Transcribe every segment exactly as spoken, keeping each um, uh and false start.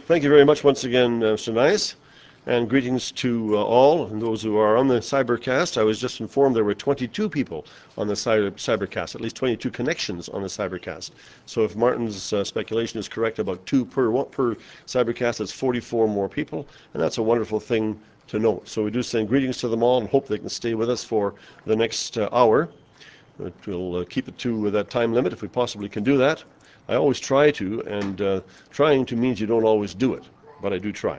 Thank you very much once again, uh, Mister Nice, and greetings to uh, all and those who are on the Cybercast. I was just informed there were twenty-two people on the cyber Cybercast, at least twenty-two connections on the Cybercast. So if Martin's uh, speculation is correct, about two per one, per Cybercast, that's forty-four more people, and that's a wonderful thing to note. So we do send greetings to them all and hope they can stay with us for the next uh, hour. We'll uh, keep it to that time limit if we possibly can do that. I always try to, and uh, trying to means you don't always do it, but I do try.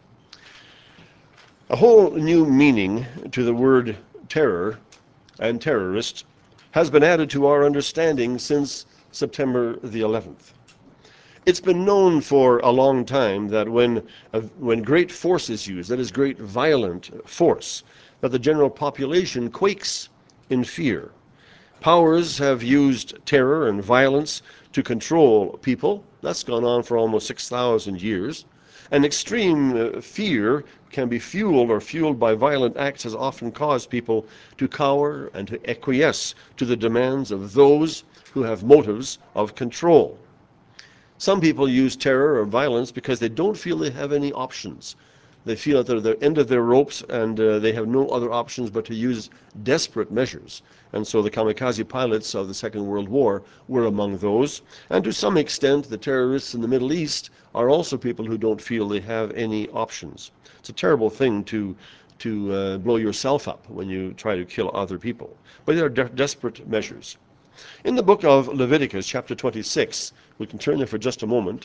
A whole new meaning to the word terror and terrorist has been added to our understanding since September the eleventh. It's been known for a long time that when, uh, when great force is used, that is great violent force, that the general population quakes in fear. Powers have used terror and violence to control people. That's gone on for almost six thousand years. And extreme uh, fear can be fueled or fueled by violent acts has often caused people to cower and to acquiesce to the demands of those who have motives of control. Some people use terror or violence because they don't feel they have any options. They feel that they're at the end of their ropes and uh, they have no other options but to use desperate measures. And so the kamikaze pilots of the Second World War were among those. And to some extent, the terrorists in the Middle East are also people who don't feel they have any options. It's a terrible thing to to uh, blow yourself up when you try to kill other people. But they are de- desperate measures. In the book of Leviticus, chapter twenty-six, we can turn there for just a moment,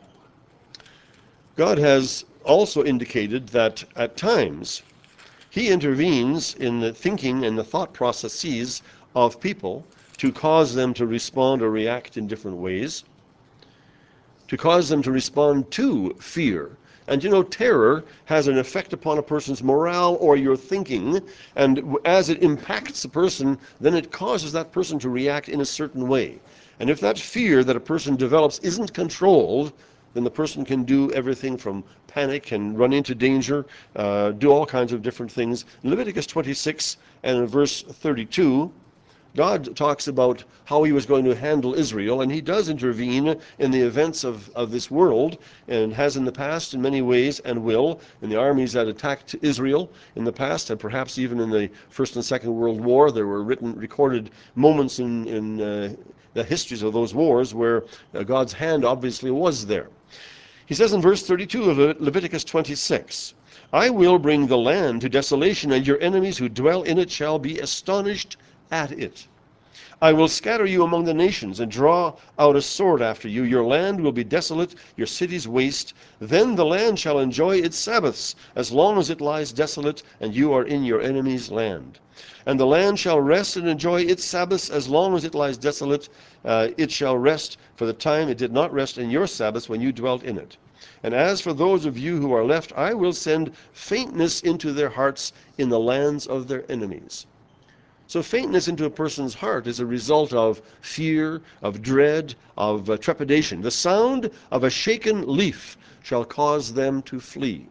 God has also indicated that at times he intervenes in the thinking and the thought processes of people to cause them to respond or react in different ways, to cause them to respond to fear. And you know, terror has an effect upon a person's morale or your thinking, and as it impacts the person, then it causes that person to react in a certain way. And if that fear that a person develops isn't controlled, then the person can do everything from panic and run into danger, uh, do all kinds of different things. In Leviticus twenty-six and in verse thirty-two, God talks about how he was going to handle Israel, and he does intervene in the events of, of this world, and has in the past in many ways, and will, in the armies that attacked Israel in the past, and perhaps even in the First and Second World War. There were written, recorded moments in, in uh, the histories of those wars where uh, God's hand obviously was there. He says in verse thirty-two of Le- Leviticus twenty-six, I will bring the land to desolation, and your enemies who dwell in it shall be astonished at it. I will scatter you among the nations and draw out a sword after you. Your land will be desolate, your cities waste. Then the land shall enjoy its Sabbaths as long as it lies desolate and you are in your enemy's land. And the land shall rest and enjoy its Sabbaths as long as it lies desolate. Uh, it shall rest for the time it did not rest in your Sabbaths when you dwelt in it. And as for those of you who are left, I will send faintness into their hearts in the lands of their enemies. So faintness into a person's heart is a result of fear, of dread, of uh, trepidation. The sound of a shaken leaf shall cause them to flee.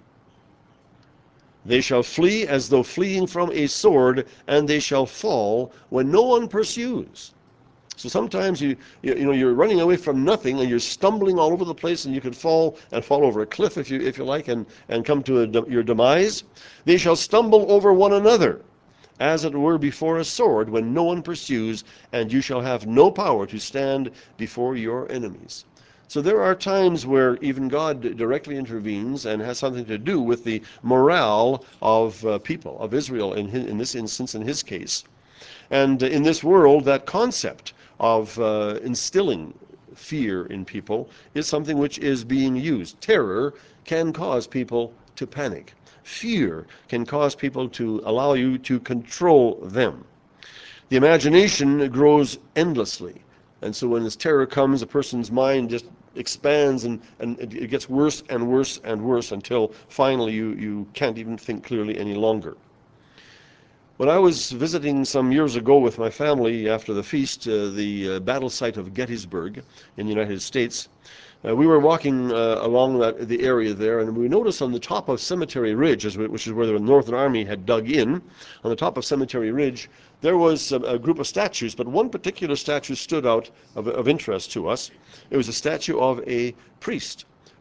They shall flee as though fleeing from a sword, and they shall fall when no one pursues. So sometimes you, you you know you're running away from nothing and you're stumbling all over the place, and you could fall and fall over a cliff if you if you like, and and come to a, your demise. They shall stumble over one another, as it were before a sword, when no one pursues, and you shall have no power to stand before your enemies. So there are times where even God directly intervenes and has something to do with the morale of uh, people, of Israel in, his, in this instance, in his case. And in this world, that concept of uh, instilling fear in people is something which is being used. Terror can cause people to panic. Fear can cause people to allow you to control them. The imagination grows endlessly. And so when this terror comes, a person's mind just expands, and, and it gets worse and worse and worse until finally you, you can't even think clearly any longer. When I was visiting some years ago with my family after the feast, uh, the uh, battle site of Gettysburg in the United States, uh, we were walking uh, along that, the area there, and we noticed on the top of Cemetery Ridge, which is where the Northern Army had dug in, on the top of Cemetery Ridge, there was a, a group of statues, but one particular statue stood out of, of interest to us. It was a statue of a priest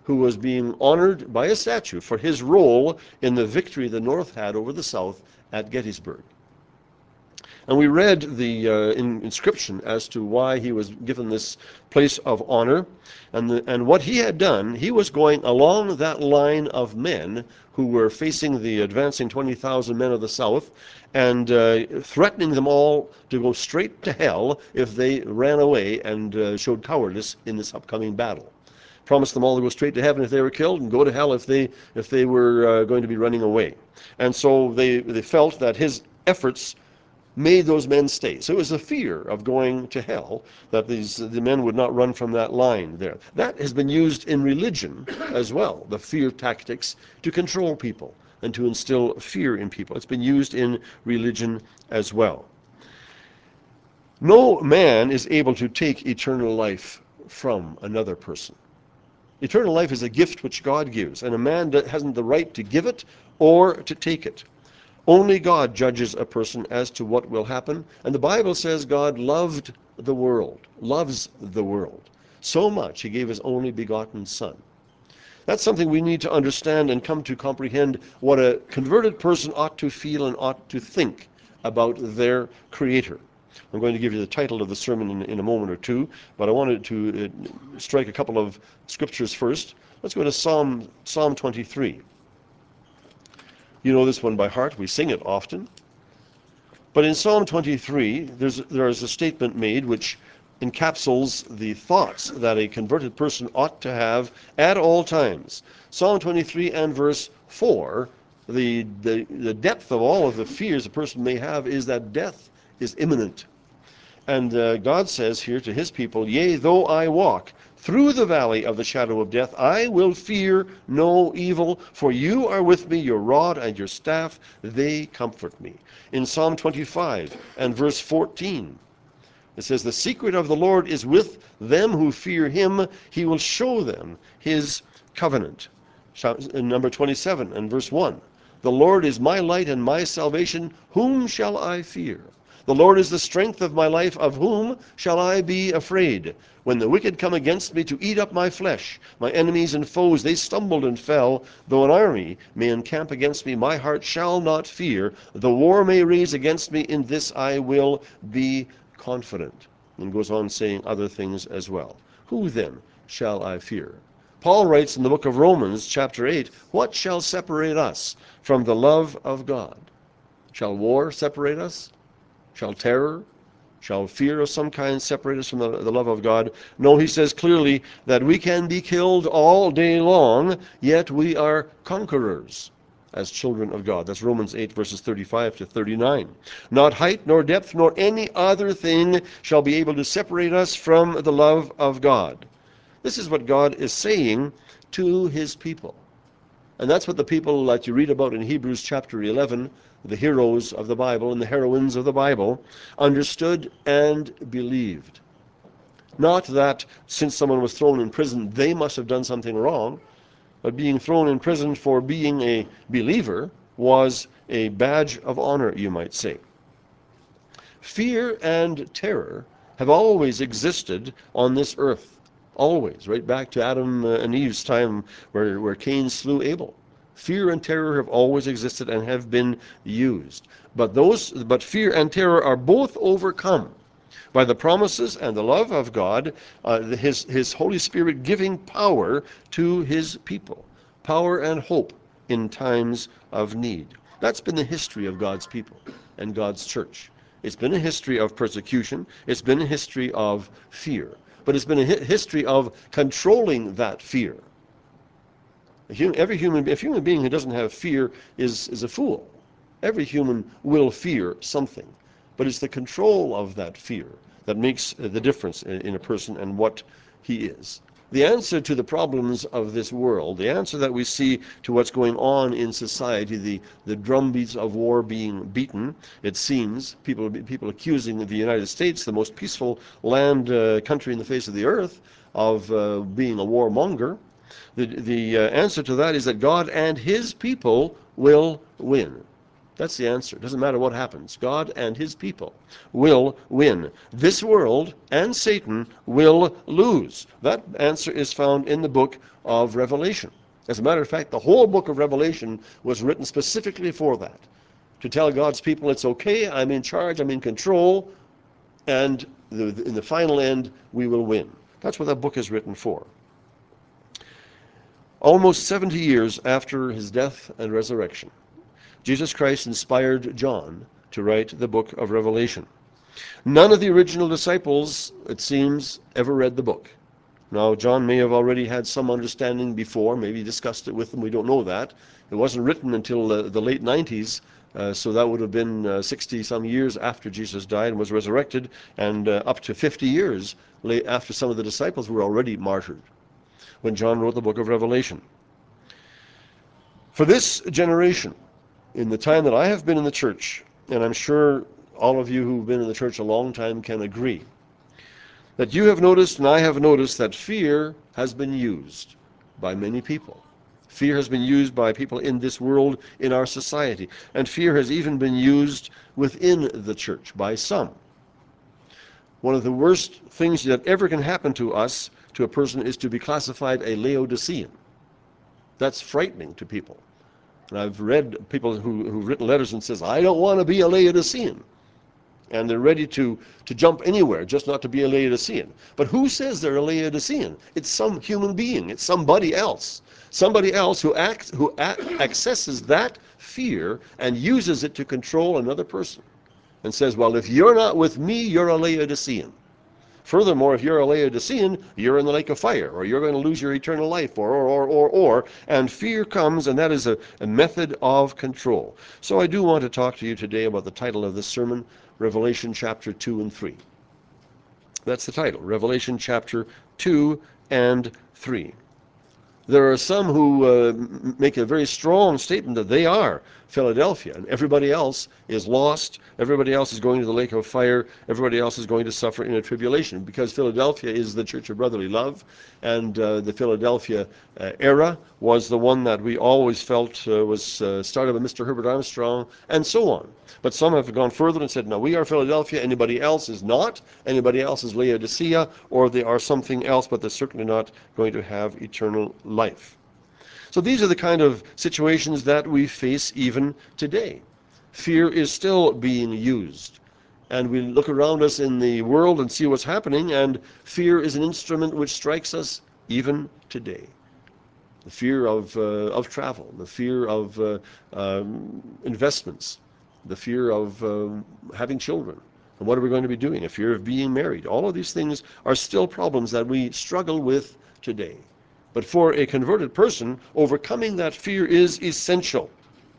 who was being honored by a statue for his role in the victory the North had over the South at Gettysburg. And we read the uh, in, inscription as to why he was given this place of honor. And, the, and what he had done, he was going along that line of men who were facing the advancing twenty thousand men of the South and uh, threatening them all to go straight to hell if they ran away and uh, showed cowardice in this upcoming battle. Promised them all to go straight to heaven if they were killed and go to hell if they, if they were uh, going to be running away. And so they, they felt that his efforts made those men stay. So it was the fear of going to hell that these the men would not run from that line there. That has been used in religion as well, the fear tactics to control people and to instill fear in people. It's been used in religion as well. No man is able to take eternal life from another person. Eternal life is a gift which God gives, and a man hasn't the right to give it or to take it. Only God judges a person as to what will happen. And the Bible says God loved the world, loves the world so much he gave his only begotten Son. That's something we need to understand and come to comprehend what a converted person ought to feel and ought to think about their Creator. I'm going to give you the title of the sermon in, in a moment or two, but I wanted to uh, strike a couple of scriptures first. Let's go to Psalm, Psalm twenty-three. You know this one by heart. We sing it often. But in Psalm twenty-three, there's, there is a statement made which encapsulates the thoughts that a converted person ought to have at all times. Psalm twenty-three and verse four, the, the, the depth of all of the fears a person may have is that death is imminent. And uh, God says here to his people, "Yea, though I walk through the valley of the shadow of death, I will fear no evil, for you are with me, your rod and your staff, they comfort me." In Psalm twenty-five and verse fourteen, it says, "The secret of the Lord is with them who fear him, he will show them his covenant." In number twenty-seven and verse one, "The Lord is my light and my salvation, whom shall I fear? The Lord is the strength of my life, of whom shall I be afraid? When the wicked come against me to eat up my flesh, my enemies and foes, they stumbled and fell. Though an army may encamp against me, my heart shall not fear. The war may raise against me, in this I will be confident." And goes on saying other things as well. Who then shall I fear? Paul writes in the book of Romans, chapter eight, "What shall separate us from the love of God? Shall war separate us? Shall terror, shall fear of some kind separate us from the, the love of God?" No, he says clearly that we can be killed all day long, yet we are conquerors as children of God. That's Romans eight, verses thirty-five to thirty-nine. "Not height, nor depth, nor any other thing shall be able to separate us from the love of God." This is what God is saying to his people. And that's what the people that you read about in Hebrews chapter eleven, the heroes of the Bible and the heroines of the Bible, understood and believed. Not that since someone was thrown in prison, they must have done something wrong, but being thrown in prison for being a believer was a badge of honor, you might say. Fear and terror have always existed on this earth. Always, right back to Adam and Eve's time where, where Cain slew Abel. Fear and terror have always existed and have been used. But those, but fear and terror are both overcome by the promises and the love of God, uh, his, his Holy Spirit giving power to his people. Power and hope in times of need. That's been the history of God's people and God's church. It's been a history of persecution. It's been a history of fear. But it's been a history of controlling that fear. Every human, if a human being who doesn't have fear is, is a fool. Every human will fear something. But it's the control of that fear that makes the difference in, in a person and what he is. The answer to the problems of this world, the answer that we see to what's going on in society, the, the drumbeats of war being beaten, it seems, people, people accusing the United States, the most peaceful land uh, country in the face of the earth, of uh, being a warmonger. The, the uh, answer to that is that God and his people will win. That's the answer. It doesn't matter what happens. God and his people will win. This world and Satan will lose. That answer is found in the book of Revelation. As a matter of fact, the whole book of Revelation was written specifically for that. To tell God's people, it's okay, I'm in charge, I'm in control, and the, the, in the final end, we will win. That's what that book is written for. Almost seventy years after his death and resurrection, Jesus Christ inspired John to write the book of Revelation. None of the original disciples, it seems, ever read the book. Now, John may have already had some understanding before, maybe discussed it with them, we don't know that. It wasn't written until uh, the late nineties, uh, so that would have been uh, sixty some years after Jesus died and was resurrected, and uh, up to fifty years late after some of the disciples were already martyred, when John wrote the book of Revelation. For this generation, in the time that I have been in the church, and I'm sure all of you who've been in the church a long time can agree, that you have noticed and I have noticed that fear has been used by many people. Fear has been used by people in this world, in our society, and fear has even been used within the church by some. One of the worst things that ever can happen to us, to a person, is to be classified a Laodicean. That's frightening to people. And I've read people who, who've written letters and says, I don't want to be a Laodicean. And they're ready to, to jump anywhere, just not to be a Laodicean. But who says they're a Laodicean? It's some human being. It's somebody else. Somebody else who, acts, who a- accesses that fear and uses it to control another person. And says, well, if you're not with me, you're a Laodicean. Furthermore, if you're a Laodicean, you're in the lake of fire, or you're going to lose your eternal life, or, or, or, or, or. And fear comes, and that is a, a method of control. So I do want to talk to you today about the title of this sermon, Revelation chapter two and three. That's the title, Revelation chapter two and three. There are some who uh, make a very strong statement that they are Philadelphia, and everybody else is lost, everybody else is going to the lake of fire, everybody else is going to suffer in a tribulation, because Philadelphia is the church of brotherly love, and uh, the Philadelphia uh, era was the one that we always felt uh, was uh, started by Mister Herbert Armstrong, and so on. But some have gone further and said, no, we are Philadelphia, anybody else is not, anybody else is Laodicea, or they are something else, but they're certainly not going to have eternal life. So these are the kind of situations that we face even today. Fear is still being used. And we look around us in the world and see what's happening, and fear is an instrument which strikes us even today. The fear of, uh, of travel, the fear of uh, um, investments, the fear of uh, having children. And what are we going to be doing? A fear of being married. All of these things are still problems that we struggle with today. But for a converted person, overcoming that fear is essential.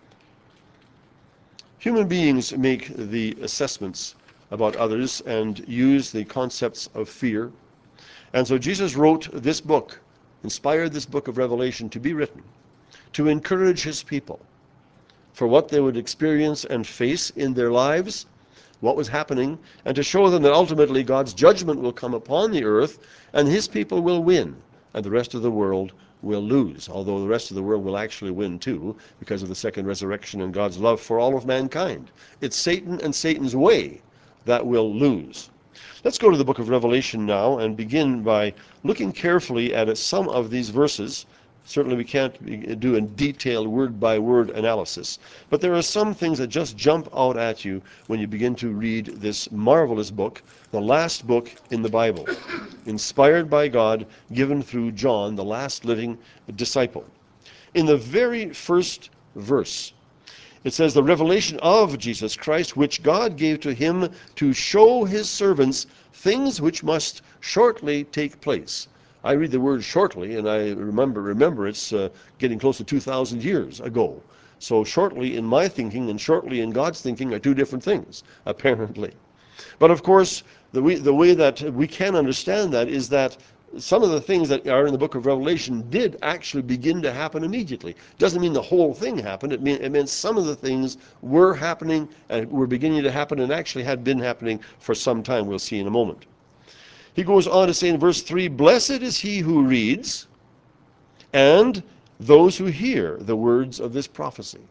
Human beings make the assessments about others and use the concepts of fear. And so Jesus wrote this book, inspired this book of Revelation to be written, to encourage his people for what they would experience and face in their lives, what was happening, and to show them that ultimately God's judgment will come upon the earth and his people will win, and the rest of the world will lose, although the rest of the world will actually win too, because of the second resurrection and God's love for all of mankind. It's Satan and Satan's way that will lose. Let's go to the book of Revelation now and begin by looking carefully at some of these verses. Certainly we can't do a detailed word-by-word analysis, but there are some things that just jump out at you when you begin to read this marvelous book, the last book in the Bible, inspired by God, given through John, the last living disciple. In the very first verse, it says, the revelation of Jesus Christ, which God gave to him to show his servants things which must shortly take place. I read the word shortly, and I remember, remember it's uh, getting close to two thousand years ago. So shortly in my thinking and shortly in God's thinking are two different things, apparently. But of course, the way, the way that we can understand that is that some of the things that are in the book of Revelation did actually begin to happen immediately. Doesn't mean the whole thing happened. It, mean, it meant some of the things were happening and were beginning to happen and actually had been happening for some time. We'll see in a moment. He goes on to say in verse three, blessed is he who reads and those who hear the words of this prophecy.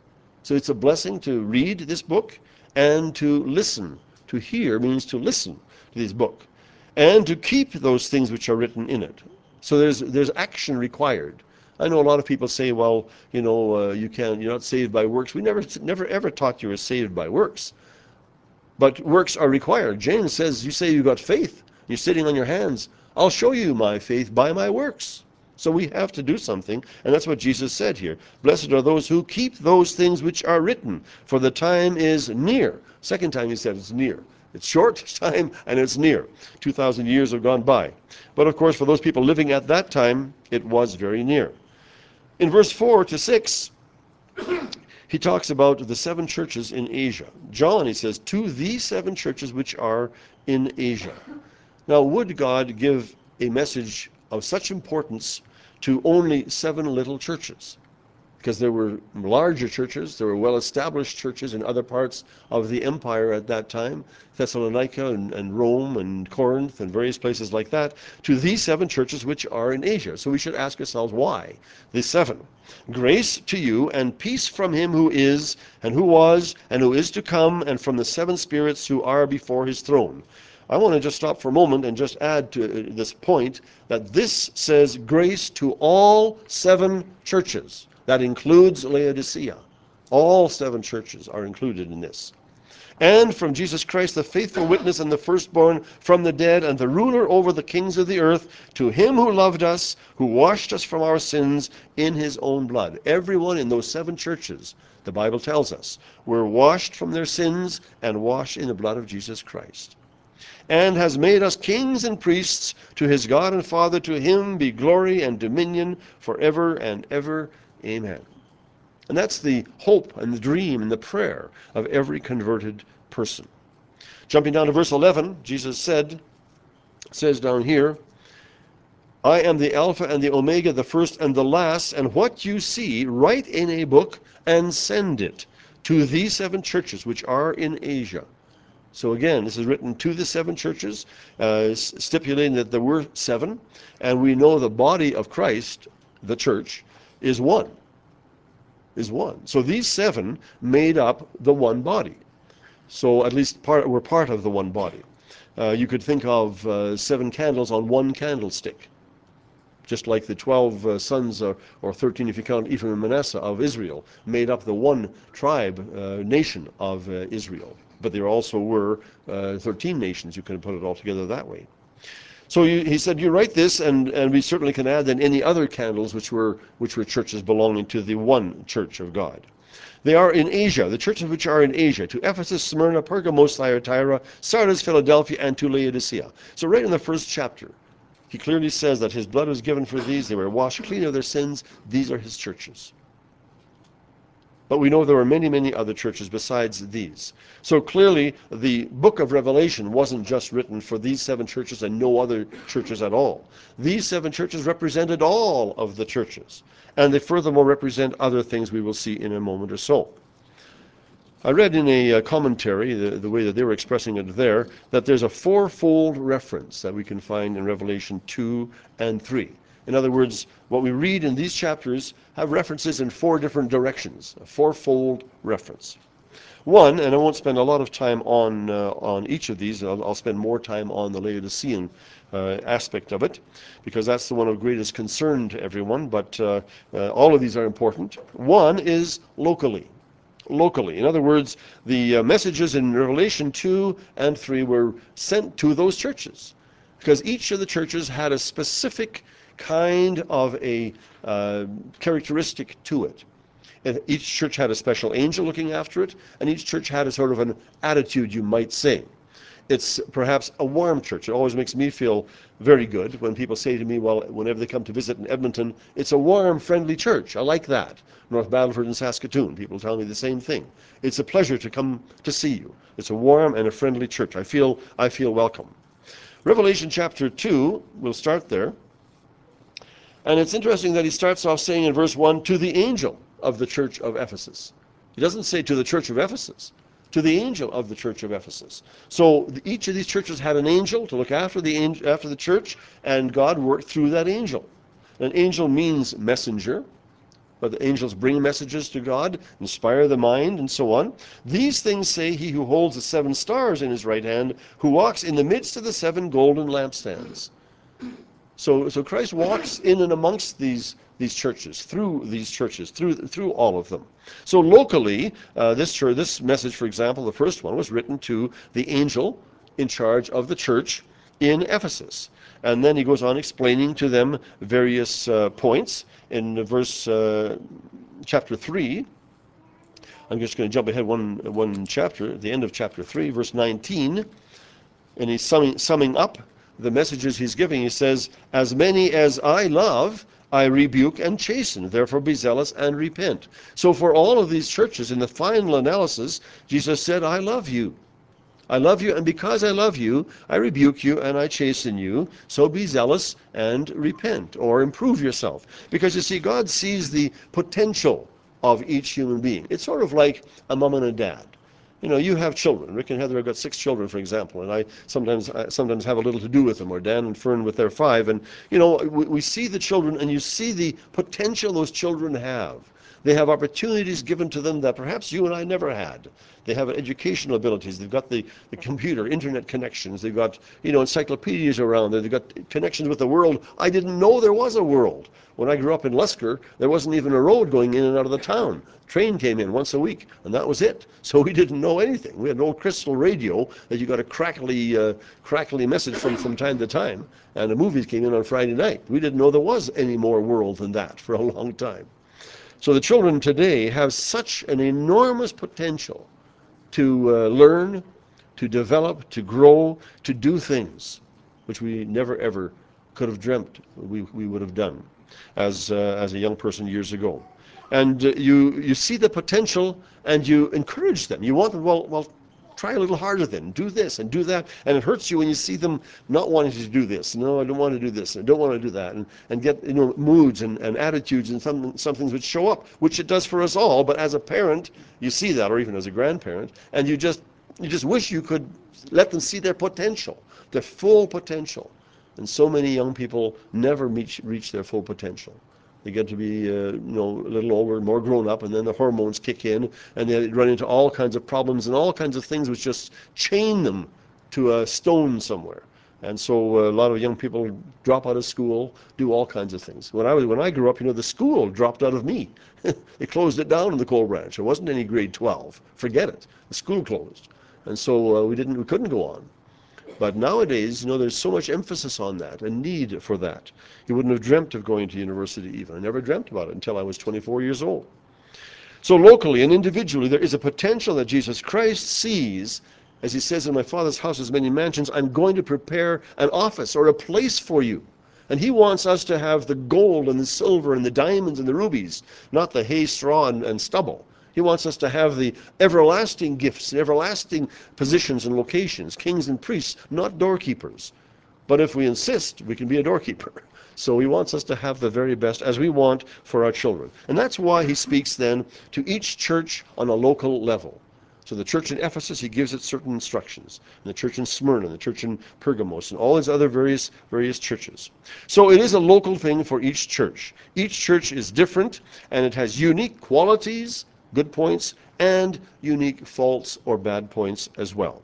So it's a blessing to read this book and to listen. To hear means to listen to this book and to keep those things which are written in it. So there's there's action required. I know a lot of people say, well, you know, uh, you can you're not saved by works. We never never ever taught you were saved by works. But works are required. James says, you say you got faith. You're sitting on your hands. I'll show you my faith by my works. So we have to do something, and that's what Jesus said here. Blessed are those who keep those things which are written, for the time is near. Second time he said it's near. It's short time and it's near. two thousand years have gone by. But of course, for those people living at that time, it was very near. In verse four to six, he talks about the seven churches in Asia. John, he says, to these seven churches which are in Asia. Now, would God give a message of such importance to only seven little churches? Because there were larger churches, there were well-established churches in other parts of the empire at that time, Thessalonica and, and Rome and Corinth and various places like that, to these seven churches which are in Asia. So we should ask ourselves, why these seven? Grace to you and peace from him who is, and who was, and who is to come, and from the seven spirits who are before his throne. I want to just stop for a moment and just add to this point that this says grace to all seven churches. That includes Laodicea. All seven churches are included in this. And from Jesus Christ, the faithful witness and the firstborn from the dead and the ruler over the kings of the earth, to him who loved us, who washed us from our sins in his own blood. Everyone in those seven churches, the Bible tells us, were washed from their sins and washed in the blood of Jesus Christ. And has made us kings and priests to his God and Father. To him be glory and dominion forever and ever. Amen. And that's the hope and the dream and the prayer of every converted person. Jumping down to verse eleven, Jesus said, says down here, I am the Alpha and the Omega, the first and the last, and what you see, write in a book and send it to these seven churches which are in Asia. So again, this is written to the seven churches, uh, stipulating that there were seven, and we know the body of Christ, the church, is one. Is one. So these seven made up the one body. So at least part were part of the one body. Uh, you could think of uh, seven candles on one candlestick, just like the twelve uh, sons, uh, or thirteen if you count Ephraim and Manasseh, of Israel, made up the one tribe, uh, nation of uh, Israel. But there also were uh, thirteen nations. You can put it all together that way. So you, he said, you write this, and, and we certainly can add then any other candles which were which were churches belonging to the one church of God. They are in Asia, the churches which are in Asia, to Ephesus, Smyrna, Pergamos, Thyatira, Sardis, Philadelphia, and to Laodicea. So right in the first chapter, he clearly says that his blood was given for these. They were washed clean of their sins. These are his churches. But we know there were many, many other churches besides these. So clearly, the book of Revelation wasn't just written for these seven churches and no other churches at all. These seven churches represented all of the churches. And they furthermore represent other things we will see in a moment or so. I read in a uh, commentary, the, the way that they were expressing it there, that there's a fourfold reference that we can find in Revelation two and three. In other words, what we read in these chapters have references in four different directions, a fourfold reference. One, and I won't spend a lot of time on uh, on each of these, I'll, I'll spend more time on the Laodicean uh, aspect of it, because that's the one of greatest concern to everyone, but uh, uh, all of these are important. One is locally. Locally. In other words, the uh, messages in Revelation two and three were sent to those churches, because each of the churches had a specific kind of a uh, characteristic to it. And each church had a special angel looking after it, and each church had a sort of an attitude, you might say. It's perhaps a warm church. It always makes me feel very good when people say to me, well, whenever they come to visit in Edmonton, it's a warm, friendly church. I like that. North Battleford and Saskatoon, people tell me the same thing. It's a pleasure to come to see you. It's a warm and a friendly church. I feel, I feel welcome. Revelation chapter two, we'll start there. And it's interesting that he starts off saying in verse one, to the angel of the church of Ephesus. He doesn't say to the church of Ephesus, to the angel of the church of Ephesus. So each of these churches had an angel to look after the angel, after the church, and God worked through that angel. An angel means messenger. but the angels bring messages to God, inspire the mind, and so on. These things say he who holds the seven stars in his right hand, who walks in the midst of the seven golden lampstands. So, so Christ walks in and amongst these these churches, through these churches, through through all of them. So locally, uh, this church, this message, for example, the first one was written to the angel in charge of the church in Ephesus, and then he goes on explaining to them various uh, points in verse uh, chapter three. I'm just going to jump ahead one one chapter, at the end of chapter three, verse nineteen, and he's summing summing up the messages he's giving. He says, "As many as I love, I rebuke and chasten. Therefore be zealous and repent." So for all of these churches, in the final analysis, Jesus said, I love you. I love you, and because I love you, I rebuke you and I chasten you. So be zealous and repent, or improve yourself. Because you see, God sees the potential of each human being. It's sort of like a mom and a dad. You know, you have children. Rick and Heather have got six children, for example, and I sometimes I sometimes have a little to do with them, or Dan and Fern with their five. And, you know, we, we see the children, and you see the potential those children have. They have opportunities given to them that perhaps you and I never had. They have educational abilities. They've got the, the computer, internet connections. They've got, you know, encyclopedias around there. They've got connections with the world. I didn't know there was a world. When I grew up in Lusker, there wasn't even a road going in and out of the town. Train came in once a week, and that was it. So we didn't know anything. We had an old crystal radio that you got a crackly, uh, crackly message from from time to time, and the movies came in on Friday night. We didn't know there was any more world than that for a long time. So the children today have such an enormous potential to uh, learn, to develop, to grow, to do things which we never ever could have dreamt we, we would have done as, uh, as a young person years ago. And uh, you, you see the potential and you encourage them. You want them, well, well, try a little harder then. Do this and do that. And it hurts you when you see them not wanting to do this. No, I don't want to do this. I don't want to do that. And, and get, you know, moods and, and attitudes and some, some things which show up, which it does for us all. But as a parent, you see that, or even as a grandparent, and you just, you just wish you could let them see their potential, their full potential. And so many young people never reach, reach their full potential. They get to be, uh, you know, a little older, more grown up, and then the hormones kick in, and they run into all kinds of problems and all kinds of things which just chain them to a stone somewhere. And so uh, a lot of young people drop out of school, do all kinds of things. When I was, when I grew up, you know, the school dropped out of me. They closed it down in the Coal Branch. There wasn't any grade twelve. Forget it. The school closed, and so uh, we didn't, we couldn't go on. But nowadays, you know, there's so much emphasis on that, a need for that. You wouldn't have dreamt of going to university even. I never dreamt about it until I was twenty-four years old. So locally and individually, there is a potential that Jesus Christ sees. As he says, in my Father's house is many mansions, I'm going to prepare an office or a place for you. And he wants us to have the gold and the silver and the diamonds and the rubies, not the hay, straw, and, and stubble. He wants us to have the everlasting gifts, the everlasting positions and locations, kings and priests, not doorkeepers. But if we insist, we can be a doorkeeper. So he wants us to have the very best as we want for our children. And that's why he speaks then to each church on a local level. So the church in Ephesus, he gives it certain instructions. And the church in Smyrna, the church in Pergamos, and all these other various various churches. So it is a local thing for each church. Each church is different, and it has unique qualities, good points, and unique faults or bad points as well.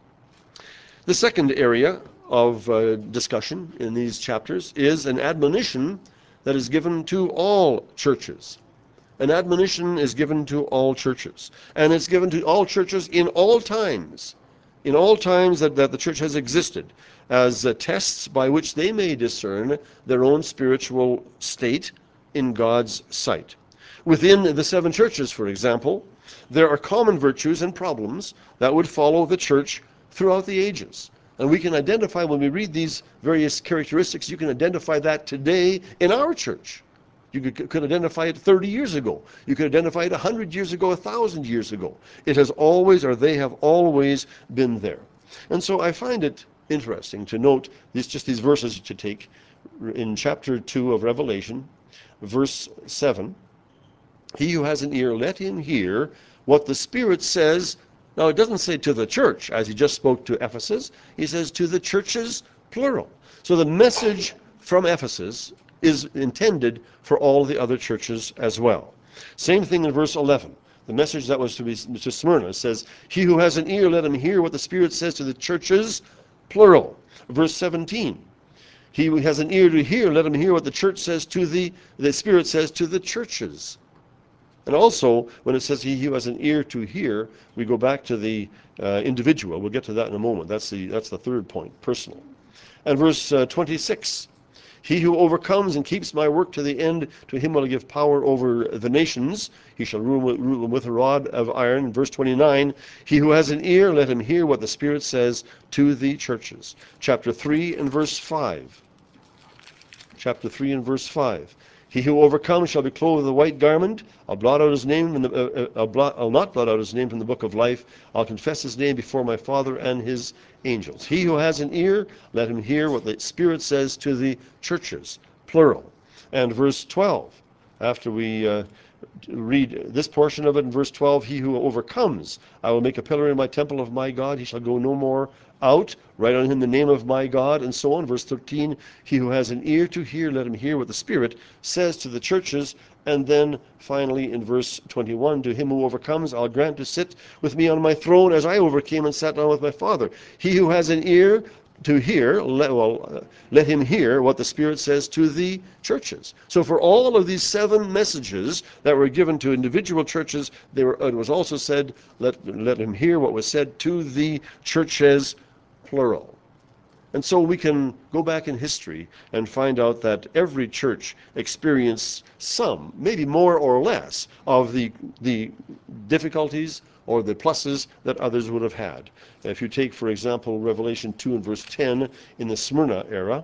The second area of uh, discussion in these chapters is an admonition that is given to all churches. An admonition is given to all churches, and it's given to all churches in all times, in all times that, that the church has existed, as uh, tests by which they may discern their own spiritual state in God's sight. Within the seven churches, for example, there are common virtues and problems that would follow the church throughout the ages. And we can identify, when we read these various characteristics, you can identify that today in our church. You could, could identify it thirty years ago. You could identify it one hundred years ago, one thousand years ago. It has always, or they have always been there. And so I find it interesting to note these, just these verses to take in chapter two of Revelation, verse seven. He who has an ear, let him hear what the Spirit says. Now, it doesn't say to the church, as he just spoke to Ephesus. He says to the churches, plural. So the message from Ephesus is intended for all the other churches as well. Same thing in verse eleven. The message that was to be to Smyrna says, he who has an ear, let him hear what the Spirit says to the churches, plural. Verse seventeen. He who has an ear to hear, let him hear what the church says to the, the Spirit says to the churches. And also, when it says he who has an ear to hear, we go back to the uh, individual. We'll get to that in a moment. That's the, that's the third point, personal. And verse uh, twenty-six, he who overcomes and keeps my work to the end, to him will I give power over the nations. He shall rule, rule them with a rod of iron. Verse twenty-nine, he who has an ear, let him hear what the Spirit says to the churches. Chapter three and verse five. Chapter three and verse five. He who overcomes shall be clothed with a white garment. I'll blot out his name. In the, uh, uh, I'll, blot, I'll not blot out his name from the book of life. I'll confess his name before my Father and his angels. He who has an ear, let him hear what the Spirit says to the churches, plural. And verse twelve, after we uh, read this portion of it in verse twelve, he who overcomes, I will make a pillar in my temple of my God. He shall go no more out. Write on him the name of my God, and so on. Verse thirteen, he who has an ear to hear, let him hear what the Spirit says to the churches. And then finally in verse twenty-one, to him who overcomes, I'll grant to sit with me on my throne as I overcame and sat down with my Father. He who has an ear to hear, let, well, uh, let him hear what the Spirit says to the churches. So for all of these seven messages that were given to individual churches, they were, it was also said, let, let him hear what was said to the churches, plural. And so we can go back in history and find out that every church experienced some, maybe more or less, of the, the difficulties or the pluses that others would have had. If you take, for example, Revelation two and verse ten in the Smyrna era,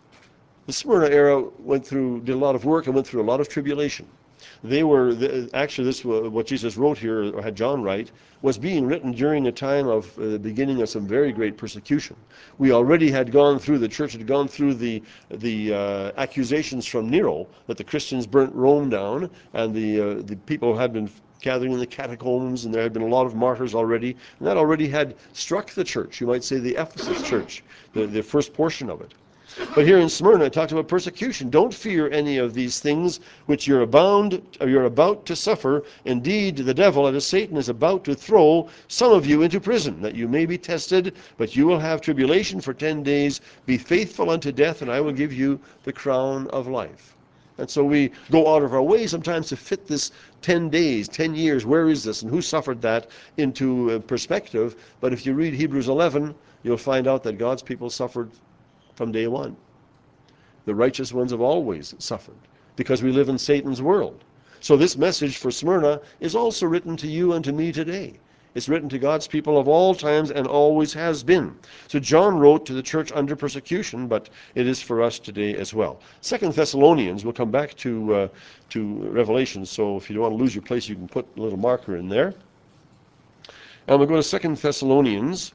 the Smyrna era went through, did a lot of work and went through a lot of tribulation. They were, actually this, what Jesus wrote here, or had John write, was being written during a time of uh, the beginning of some very great persecution. We already had gone through, the church had gone through the, the uh, accusations from Nero that the Christians burnt Rome down, and the, uh, the people had been gathering in the catacombs, and there had been a lot of martyrs already, and that already had struck the church. You might say the Ephesus church, the, the first portion of it. But here in Smyrna, it talks about persecution. Don't fear any of these things which you're abound, or you're about to suffer. Indeed, the devil, that is Satan, is about to throw some of you into prison, that you may be tested, but you will have tribulation for ten days. Be faithful unto death, and I will give you the crown of life. And so we go out of our way sometimes to fit this ten days, ten years, where is this, and who suffered that, into perspective. But if you read Hebrews eleven, you'll find out that God's people suffered from day one. The righteous ones have always suffered because we live in Satan's world. So this message for Smyrna is also written to you and to me today. It's written to God's people of all times and always has been. So John wrote to the church under persecution, but it is for us today as well. Second Thessalonians, we'll come back to, uh, to Revelation, so if you don't want to lose your place, you can put a little marker in there. And we'll go to Second Thessalonians.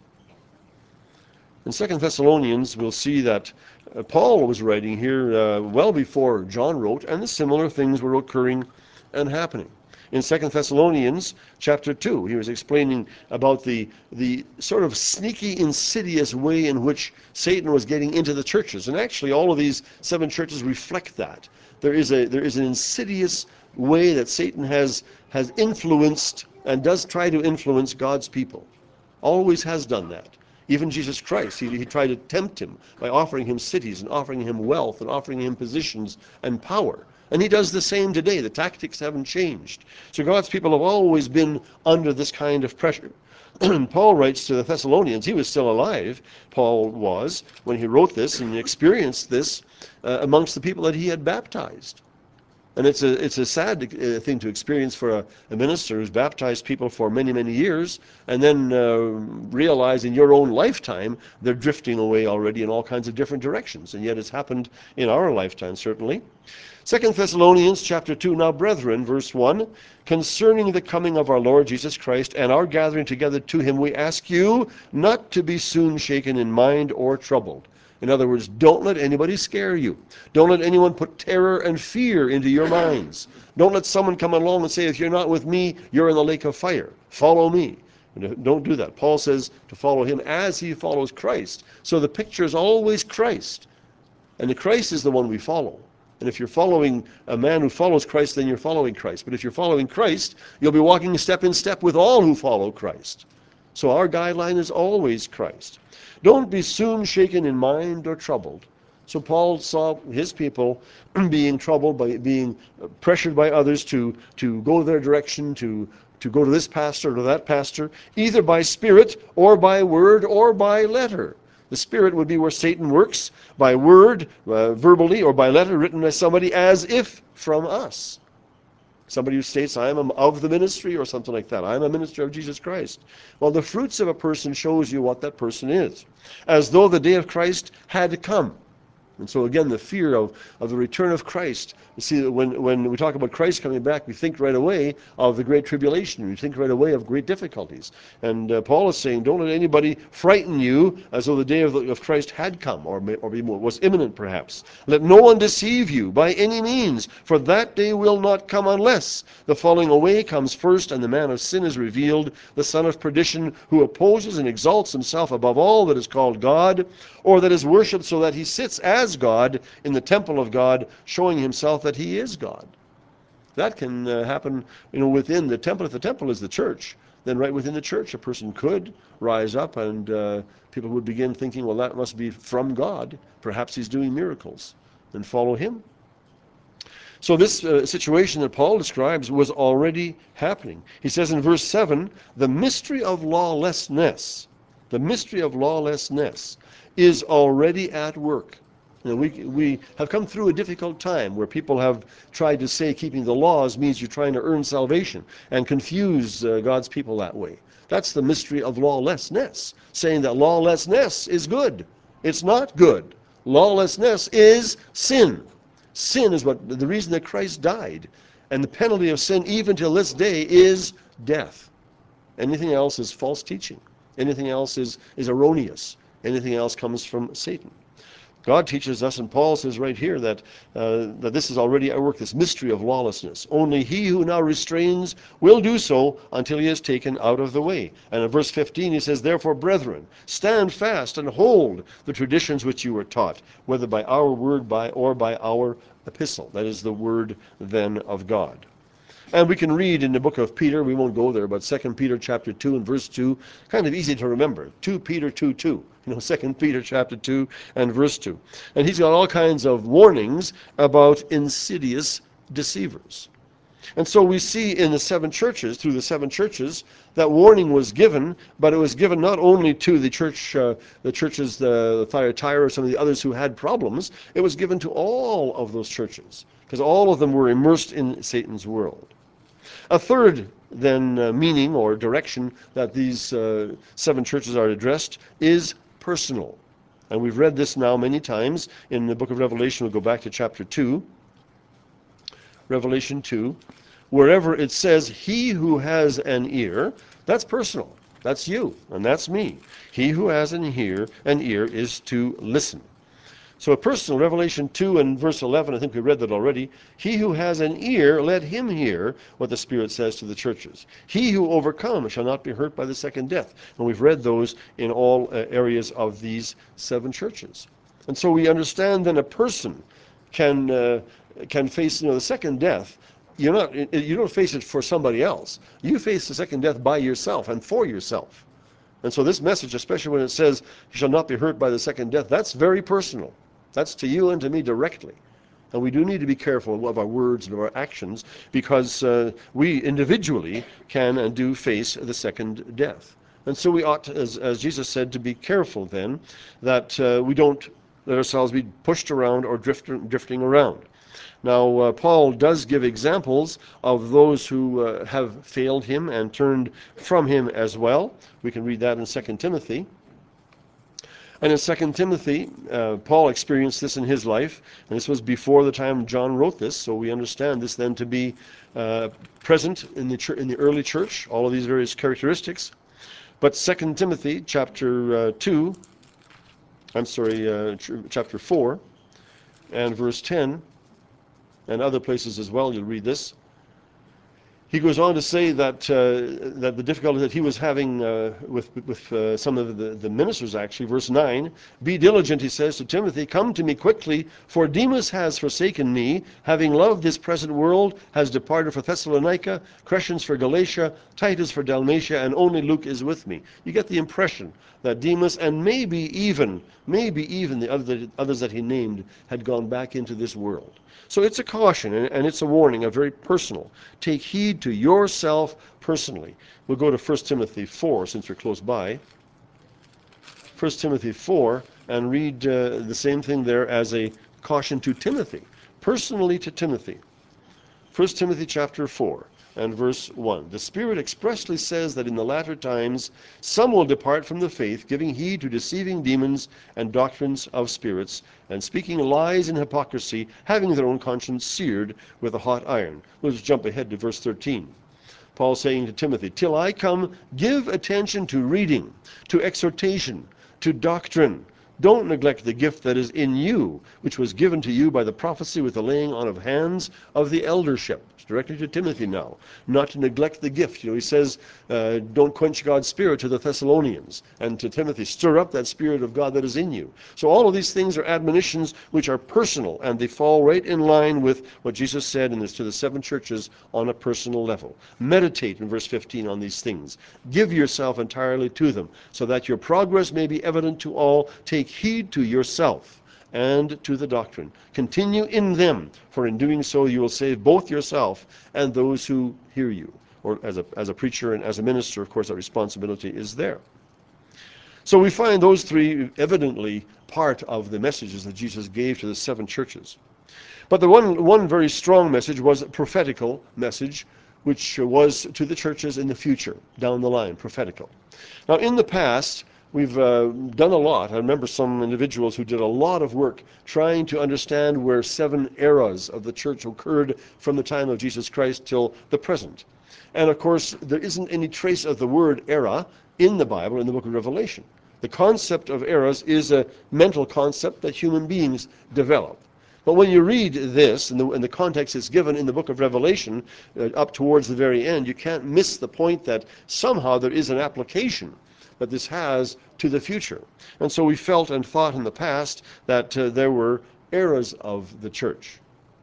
In Second Thessalonians, we'll see that uh, Paul was writing here uh, well before John wrote, and the similar things were occurring and happening. In Second Thessalonians chapter two, he was explaining about the, the sort of sneaky, insidious way in which Satan was getting into the churches. And actually, all of these seven churches reflect that. There is, a, there is an insidious way that Satan has, has influenced and does try to influence God's people. Always has done that. Even Jesus Christ, he, he tried to tempt him by offering him cities and offering him wealth and offering him positions and power. And he does the same today. The tactics haven't changed. So God's people have always been under this kind of pressure. Paul writes to the Thessalonians, he was still alive, Paul was, when he wrote this and experienced this uh, amongst the people that he had baptized. And it's a it's a sad uh, thing to experience for a, a minister who's baptized people for many, many years, and then uh, realize in your own lifetime they're drifting away already in all kinds of different directions. And yet it's happened in our lifetime, certainly. Second Thessalonians chapter two, now brethren, verse one, concerning the coming of our Lord Jesus Christ and our gathering together to him, we ask you not to be soon shaken in mind or troubled. In other words, don't let anybody scare you. Don't let anyone put terror and fear into your minds. Don't let someone come along and say, if you're not with me, you're in the lake of fire. Follow me. Don't do that. Paul says to follow him as he follows Christ. So the picture is always Christ. And the Christ is the one we follow. And if you're following a man who follows Christ, then you're following Christ. But if you're following Christ, you'll be walking step in step with all who follow Christ. So our guideline is always Christ. Don't be soon shaken in mind or troubled. So Paul saw his people being troubled, by being pressured by others to, to go their direction, to, to go to this pastor or to that pastor, either by spirit or by word or by letter. The spirit would be where Satan works, by word, uh, verbally, or by letter written by somebody as if from us. Somebody who states, I am of the ministry, or something like that. I am a minister of Jesus Christ. Well, the fruits of a person shows you what that person is, as though the day of Christ had come. And so again, the fear of, of the return of Christ. You see, when, when we talk about Christ coming back, we think right away of the Great Tribulation. We think right away of great difficulties. And uh, Paul is saying, don't let anybody frighten you as though the day of, of Christ had come, or, may, or was imminent perhaps. Let no one deceive you by any means, for that day will not come unless the falling away comes first, and the man of sin is revealed, the son of perdition, who opposes and exalts himself above all that is called God, or that is worshipped, so that he sits as God in the temple of God, showing himself that he is God. That can uh, happen, you know, within the temple. If the temple is the church, then right within the church, a person could rise up, and uh, people would begin thinking, well, that must be from God. Perhaps he's doing miracles, and follow him. So this uh, situation that Paul describes was already happening. He says in verse seven, the mystery of lawlessness, the mystery of lawlessness is already at work. You know, we, we have come through a difficult time where people have tried to say keeping the laws means you're trying to earn salvation, and confuse uh, God's people that way. That's the mystery of lawlessness, saying that lawlessness is good. It's not good. Lawlessness is sin. Sin is what the reason that Christ died. And the penalty of sin, even till this day, is death. Anything else is false teaching. Anything else is, is erroneous. Anything else comes from Satan. God teaches us, and Paul says right here that uh, that this is already at work, this mystery of lawlessness. Only he who now restrains will do so until he is taken out of the way. And in verse fifteen he says, therefore, brethren, stand fast and hold the traditions which you were taught, whether by our word by or by our epistle. That is the word then of God. And we can read in the book of Peter, we won't go there, but Second Peter chapter two and verse two, kind of easy to remember. Two Peter two two. You know, Second Peter chapter two and verse two. And he's got all kinds of warnings about insidious deceivers. And so we see in the seven churches, through the seven churches, that warning was given, but it was given not only to the church, uh, the churches, the Thyatira or some of the others who had problems, it was given to all of those churches, because all of them were immersed in Satan's world. A third, then, uh, meaning or direction that these uh, seven churches are addressed is personal. And we've read this now many times in the book of Revelation. We'll go back to chapter two. Revelation two. Wherever it says, he who has an ear, that's personal. That's you, and that's me. He who has an ear, an ear is to listen. So a personal, Revelation two and verse eleven, I think we read that already. He who has an ear, let him hear what the Spirit says to the churches. He who overcomes shall not be hurt by the second death. And we've read those in all uh, areas of these seven churches. And so we understand then a person can uh, can face, you know, the second death. You're not, you don't face it for somebody else. You face the second death by yourself and for yourself. And so this message, especially when it says, you shall not be hurt by the second death, that's very personal. That's to you and to me directly. And we do need to be careful of our words and of our actions, because uh, we individually can and do face the second death. And so we ought, to, as, as Jesus said, to be careful then that uh, we don't let ourselves be pushed around or drift, drifting around. Now, uh, Paul does give examples of those who uh, have failed him and turned from him as well. We can read that in Second Timothy. And in Second Timothy, uh, Paul experienced this in his life, and this was before the time John wrote this, so we understand this then to be uh, present in the, ch- in the early church, all of these various characteristics. But Second Timothy chapter uh, two, I'm sorry, uh, ch- chapter four, and verse ten, and other places as well, you'll read this. He goes on to say that uh, that the difficulty that he was having uh, with with uh, some of the, the ministers, actually, verse nine, be diligent, he says to Timothy, come to me quickly, for Demas has forsaken me, having loved this present world, has departed for Thessalonica, Crescens for Galatia, Titus for Dalmatia, and only Luke is with me. You get the impression that Demas, and maybe even, maybe even the other, others that he named, had gone back into this world. So it's a caution and it's a warning, a very personal. Take heed to yourself personally. We'll go to First Timothy four since we're close by. First Timothy four, and read uh, the same thing there as a caution to Timothy, personally to Timothy. First Timothy chapter four and verse one. The Spirit expressly says that in the latter times some will depart from the faith, giving heed to deceiving demons and doctrines of spirits, and speaking lies in hypocrisy, having their own conscience seared with a hot iron. Let's jump ahead to verse thirteen. Paul saying to Timothy, till I come, give attention to reading, to exhortation, to doctrine. Don't neglect the gift that is in you, which was given to you by the prophecy with the laying on of hands of the eldership. It's directly to Timothy now. Not to neglect the gift. You know, he says, uh, don't quench God's Spirit to the Thessalonians. And to Timothy, stir up that Spirit of God that is in you. So all of these things are admonitions which are personal, and they fall right in line with what Jesus said in this to the seven churches on a personal level. Meditate in verse fifteen on these things. Give yourself entirely to them, so that your progress may be evident to all. Take heed to yourself and to the doctrine. Continue in them, for in doing so you will save both yourself and those who hear you. Or as a, as a preacher and as a minister, of course, that responsibility is there. So we find those three evidently part of the messages that Jesus gave to the seven churches. But the one, one very strong message was a prophetical message, which was to the churches in the future, down the line, prophetical. Now, in the past, we've uh, done a lot. I remember some individuals who did a lot of work trying to understand where seven eras of the church occurred from the time of Jesus Christ till the present. And of course, there isn't any trace of the word era in the Bible, in the book of Revelation. The concept of eras is a mental concept that human beings develop. But when you read this, and the, and the context is given in the book of Revelation, uh, up towards the very end, you can't miss the point that somehow there is an application that this has to the future. And so we felt and thought in the past that uh, there were eras of the church.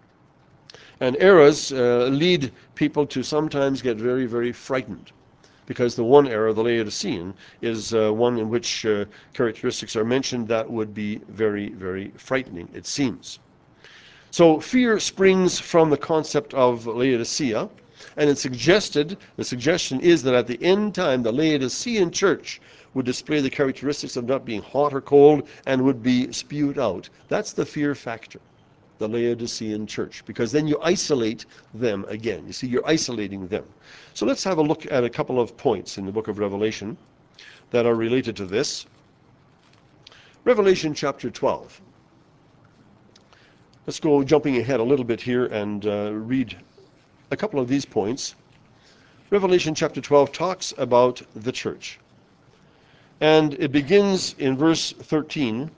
And eras uh, lead people to sometimes get very, very frightened, because the one era, the Laodicean, is uh, one in which uh, characteristics are mentioned that would be very, very frightening, it seems. So fear springs from the concept of Laodicea, and it's suggested, the suggestion is that at the end time, the Laodicean church would display the characteristics of not being hot or cold and would be spewed out. That's the fear factor, the Laodicean church, because then you isolate them again. You see, you're isolating them. So let's have a look at a couple of points in the book of Revelation that are related to this. Revelation chapter twelve. Let's go jumping ahead a little bit here and uh, read a couple of these points. Revelation chapter twelve talks about the church. And it begins in verse thirteen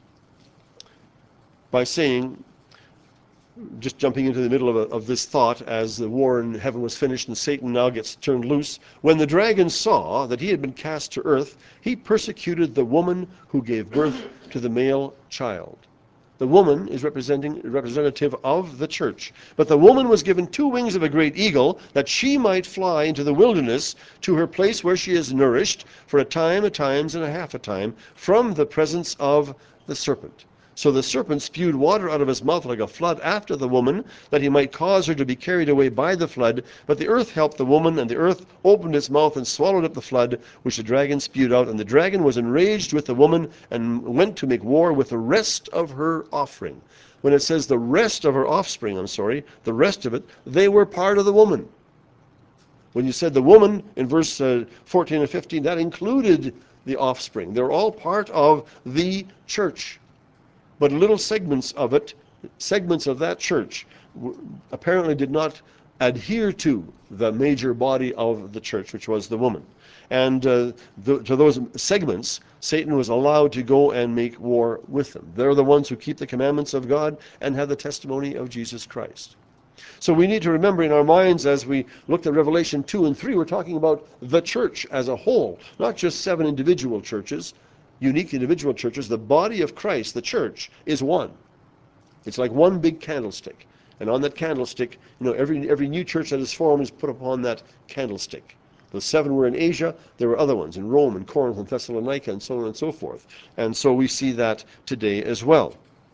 by saying, just jumping into the middle of, a, of this thought, as the war in heaven was finished and Satan now gets turned loose, when the dragon saw that he had been cast to earth, he persecuted the woman who gave birth to the male child. The woman is representing representative of the church. But the woman was given two wings of a great eagle, that she might fly into the wilderness to her place where she is nourished for a time, a times, and a half a time from the presence of the serpent. So the serpent spewed water out of his mouth like a flood after the woman, that he might cause her to be carried away by the flood. But the earth helped the woman, and the earth opened its mouth and swallowed up the flood, which the dragon spewed out. And the dragon was enraged with the woman, and went to make war with the rest of her offspring. When it says the rest of her offspring, I'm sorry, the rest of it, they were part of the woman. When you said the woman in verse uh, fourteen and fifteen, that included the offspring. They're all part of the church. But little segments of it, segments of that church, apparently did not adhere to the major body of the church, which was the woman. And uh, the, to those segments, Satan was allowed to go and make war with them. They're the ones who keep the commandments of God and have the testimony of Jesus Christ. So we need to remember in our minds as we looked at Revelation two and three, we're talking about the church as a whole, not just seven individual churches, unique individual churches. The body of Christ, the church, is one. It's like one big candlestick. And on that candlestick, you know, every every new church that is formed is put upon that candlestick. The seven were in Asia. There were other ones in Rome and Corinth and Thessalonica and so on and so forth. And so we see that today as well.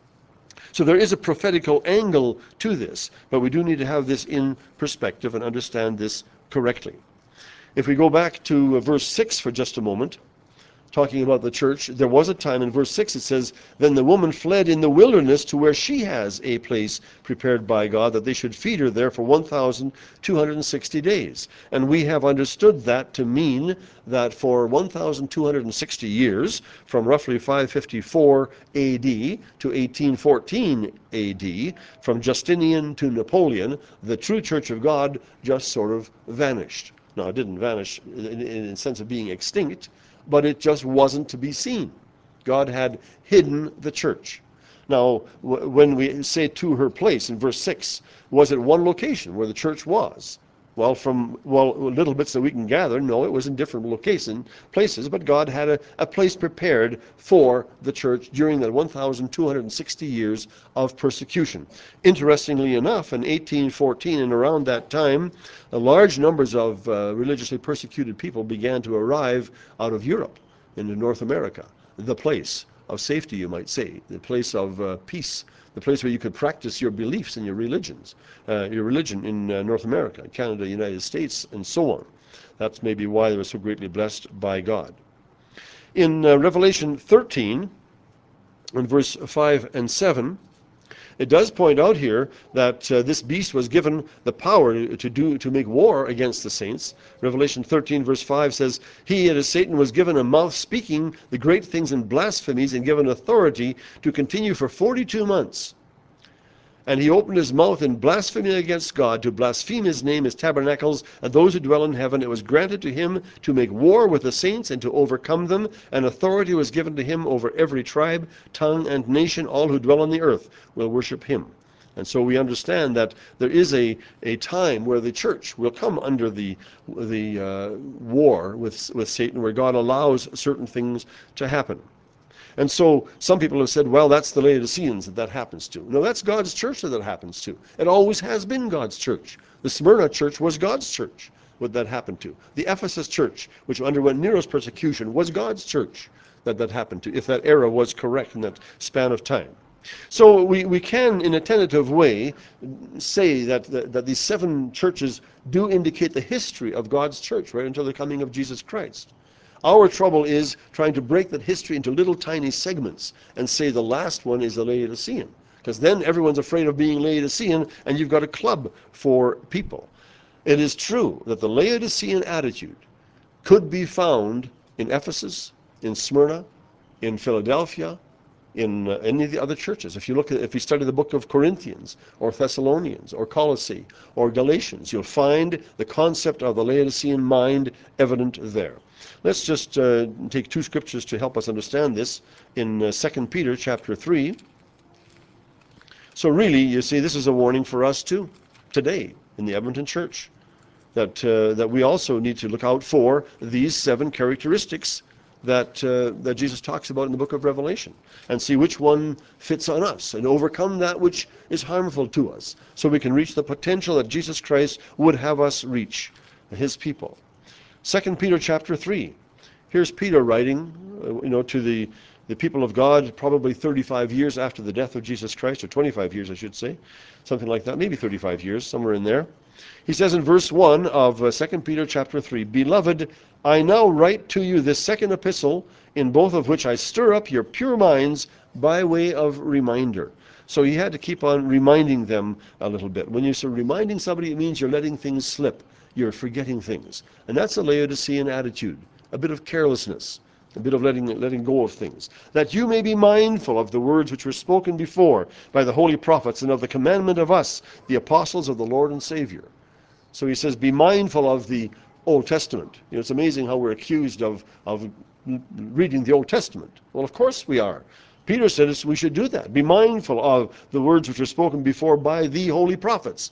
So there is a prophetical angle to this, but we do need to have this in perspective and understand this correctly. If we go back to verse six for just a moment, talking about the church, there was a time in verse six it says, then the woman fled in the wilderness to where she has a place prepared by God, that they should feed her there for one thousand two hundred sixty days. And we have understood that to mean that for one thousand two hundred sixty years, from roughly five fifty-four A D to eighteen fourteen A D, from Justinian to Napoleon, the true church of God just sort of vanished. Now, it didn't vanish in, in the sense of being extinct, but it just wasn't to be seen. God had hidden the church. Now, w- when we say to her place in verse six, was it one location where the church was? Well, from well little bits that we can gather, no, it was in different location places, but God had a, a place prepared for the church during the one thousand two hundred sixty years of persecution. Interestingly enough, in eighteen fourteen and around that time, uh, large numbers of uh, religiously persecuted people began to arrive out of Europe into North America, the place of safety, you might say, the place of uh, peace, the place where you could practice your beliefs and your religions, uh, your religion in uh, North America, Canada, United States, and so on. That's maybe why they were so greatly blessed by God. In uh, Revelation thirteen, in verse five and seven, it does point out here that uh, this beast was given the power to, to do to make war against the saints. Revelation thirteen verse five says, he, it is Satan, was given a mouth speaking the great things and blasphemies, and given authority to continue for forty-two months. And he opened his mouth in blasphemy against God, to blaspheme his name, his tabernacles, and those who dwell in heaven. It was granted to him to make war with the saints and to overcome them, and authority was given to him over every tribe, tongue, and nation. All who dwell on the earth will worship him. And so we understand that there is a, a time where the church will come under the the uh, war with with Satan, where God allows certain things to happen. And so some people have said, well, that's the Laodiceans that that happens to. No, that's God's church that that happens to. It always has been God's church. The Smyrna church was God's church, what that happened to. The Ephesus church, which underwent Nero's persecution, was God's church that that happened to, if that era was correct in that span of time. So we, we can, in a tentative way, say that, that, that these seven churches do indicate the history of God's church right until the coming of Jesus Christ. Our trouble is trying to break that history into little tiny segments and say the last one is the Laodicean. Because then everyone's afraid of being Laodicean, and you've got a club for people. It is true that the Laodicean attitude could be found in Ephesus, in Smyrna, in Philadelphia, in uh, any of the other churches. If you look at, if you study the book of Corinthians or Thessalonians or Colossae or Galatians, you'll find the concept of the Laodicean mind evident there. Let's just uh, take two scriptures to help us understand this in uh, Second Peter chapter three. So really, you see, this is a warning for us too, today in the Edmonton church, that uh, that we also need to look out for these seven characteristics that uh, that Jesus talks about in the book of Revelation, and see which one fits on us, and overcome that which is harmful to us, so we can reach the potential that Jesus Christ would have us reach, his people. Second Peter chapter three. Here's Peter writing, uh, you know, to the the people of God, probably thirty-five years after the death of Jesus Christ, or twenty-five years, I should say, something like that, maybe thirty-five years, somewhere in there. He says in verse one of uh, Second Peter chapter three, Beloved, I now write to you this second epistle, in both of which I stir up your pure minds by way of reminder. So he had to keep on reminding them a little bit. When you're reminding somebody, it means you're letting things slip. You're forgetting things. And that's a Laodicean attitude, a bit of carelessness, a bit of letting letting go of things. That you may be mindful of the words which were spoken before by the holy prophets, and of the commandment of us, the apostles of the Lord and Savior. So he says, be mindful of the Old Testament. You know, it's amazing how we're accused of, of reading the Old Testament. Well, of course we are. Peter said we should do that. Be mindful of the words which were spoken before by the holy prophets.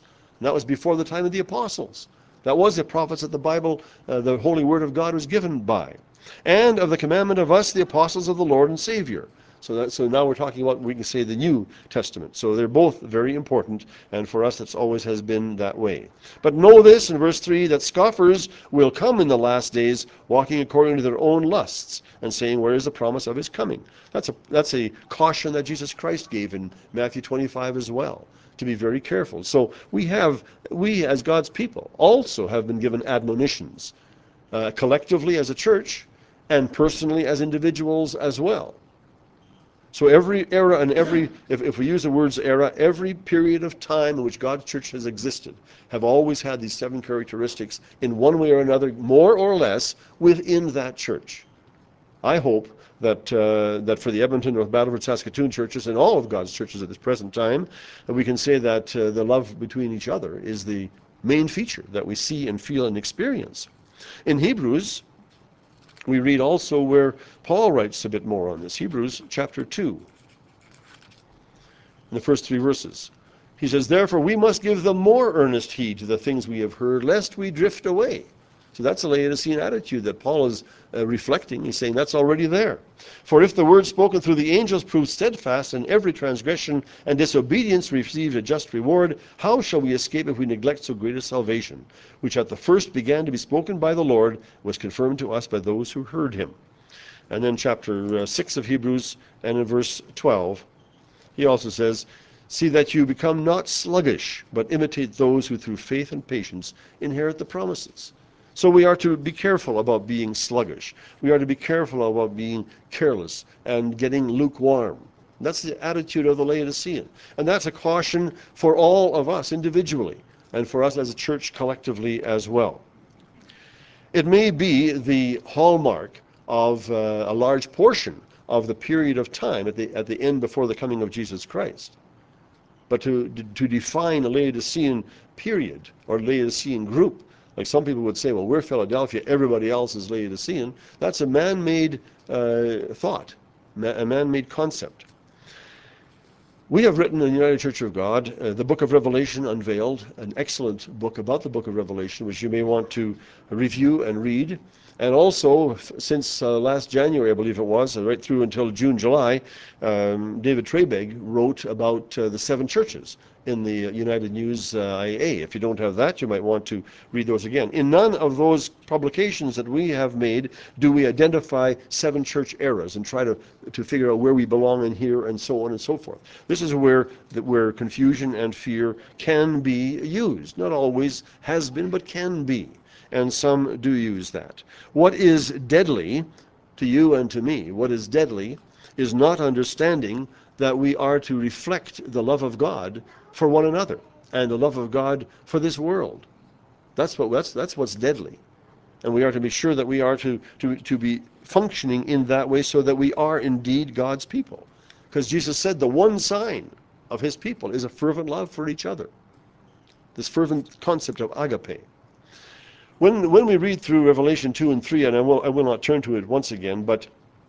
And that was before the time of the apostles. That was the prophets that the Bible, uh, the Holy Word of God was given by. And of the commandment of us, the apostles of the Lord and Savior. So that, so now we're talking about, we can say, the New Testament. So they're both very important, and for us it always has been that way. But know this, in verse three, that scoffers will come in the last days, walking according to their own lusts, and saying, where is the promise of his coming? That's a, that's a caution that Jesus Christ gave in Matthew twenty-five as well, to be very careful. So we have, we as God's people also have been given admonitions, uh, collectively as a church, and personally as individuals as well. So every era and every, if, if we use the words era, every period of time in which God's church has existed have always had these seven characteristics in one way or another, more or less, within that church. I hope that uh, that for the Edmonton or Battleford Saskatoon churches and all of God's churches at this present time, that we can say that uh, the love between each other is the main feature that we see and feel and experience. In Hebrews, we read also where Paul writes a bit more on this. Hebrews chapter two, in the first three verses. He says, therefore we must give the more earnest heed to the things we have heard, lest we drift away. So that's a Laodicean attitude that Paul is uh, reflecting. He's saying that's already there. For if the word spoken through the angels proved steadfast, and every transgression and disobedience received a just reward, how shall we escape if we neglect so great a salvation, which at the first began to be spoken by the Lord, was confirmed to us by those who heard him? And then chapter uh, six of Hebrews, and in verse twelve, he also says, see that you become not sluggish, but imitate those who through faith and patience inherit the promises. So we are to be careful about being sluggish. We are to be careful about being careless and getting lukewarm. That's the attitude of the Laodicean. And that's a caution for all of us individually, and for us as a church collectively as well. It may be the hallmark of uh, a large portion of the period of time at the, at the end before the coming of Jesus Christ. But to, to define a Laodicean period or Laodicean group, like some people would say, well, we're Philadelphia, everybody else is Laodicean, that's a man-made uh, thought, a man-made concept. We have written in the United Church of God uh, the book of Revelation Unveiled, an excellent book about the book of Revelation, which you may want to review and read. And also, since uh, last January, I believe it was, right through until June, July, um, David Trebeg wrote about uh, the seven churches in the United News uh, I A. If you don't have that, you might want to read those again. In none of those publications that we have made do we identify seven church eras and try to, to figure out where we belong in here and so on and so forth. This is where, where confusion and fear can be used. Not always has been, but can be. And some do use that. What is deadly to you and to me, what is deadly, is not understanding that we are to reflect the love of God for one another and the love of God for this world. That's what that's that's what's deadly. And we are to be sure that we are to, to, to be functioning in that way so that we are indeed God's people. Because Jesus said the one sign of his people is a fervent love for each other. This fervent concept of agape. When, when we read through Revelation two and three, and I will, I will not turn to it once again, but